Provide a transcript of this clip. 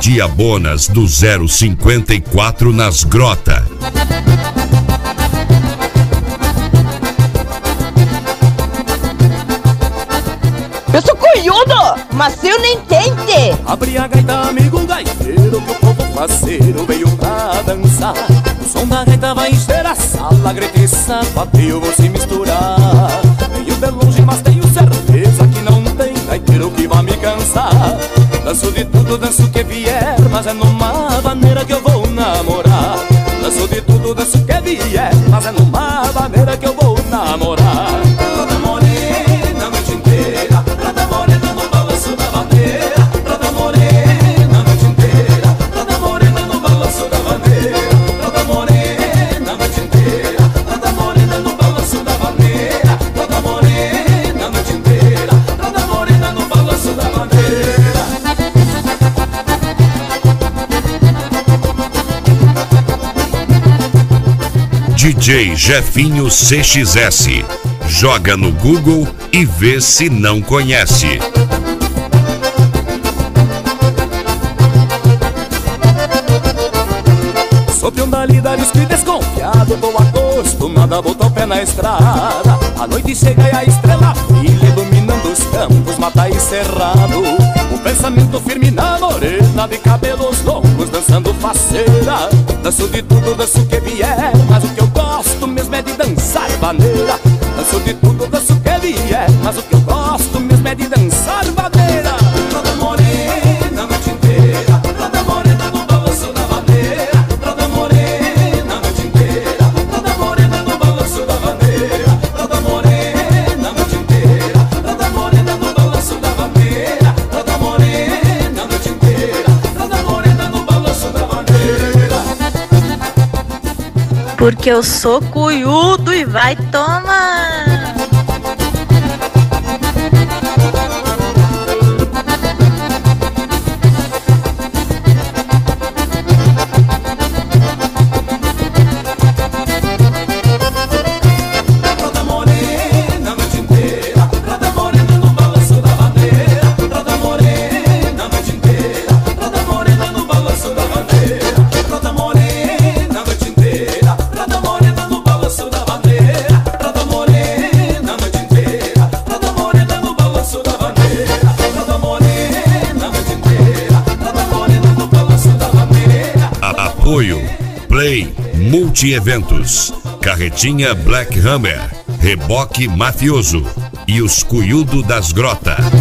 Diabonas do 054 nas Grota. Eu sou cunhudo, mas eu não entende. Abre a gaita, amigo gaiteiro, que o povo parceiro veio pra dançar. O som da gaita vai encher a sala, grita e sapateio vão se misturar. Venho de longe, mas tenho certeza que não tem gaiteiro que vai me cansar. Danço de tudo, danço que vier, mas é numa maneira que eu vou namorar. Danço de tudo, danço que vier, mas é numa maneira que eu vou namorar. Toda morena a noite inteira, toda morena no balanço da bandeira. Toda morena a noite inteira, toda morena no balanço da bandeira. Toda morena a noite inteira, toda morena no balanço da bandeira. Toda morena a noite inteira, toda morena no balanço da bandeira. DJ Jefinho CXS. Joga no Google e vê se não conhece. Sou peão da lida, e desconfiado, tô acostumado a botar o pé na estrada. A noite chega e a estrela brilha, iluminando os campos, mata e cerrado. O pensamento firme na morena, de cabelos longos, dançando faceira. Danço de tudo, danço que vier, mas o que eu gosto mesmo é de dançar vaneira. Danço de tudo, danço que vier, mas o que eu gosto mesmo é de dançar vaneira. Toda morena a noite inteira, toda morena no balanço da bandeira. Toda morena a noite inteira, toda morena no balanço da bandeira. Toda morena a noite inteira, toda morena no balanço da bandeira. Toda morena a noite inteira, toda morena no balanço da bandeira. Porque eu sou cunhudo e vai tomar. Toda morena a noite inteira, toda morena no balanço da bandeira. Toda morena a noite inteira, toda morena no balanço da bandeira. Toda morena a noite inteira, toda morena no balanço da bandeira. Toda morena a noite inteira, toda morena no balanço da bandeira. Toda morena a noite inteira, toda morena no balanço da bandeira. Apoio Play Multi-Eventos, Carretinha Black Hammer, Reboque Mafioso e os Cunhudo das Grota.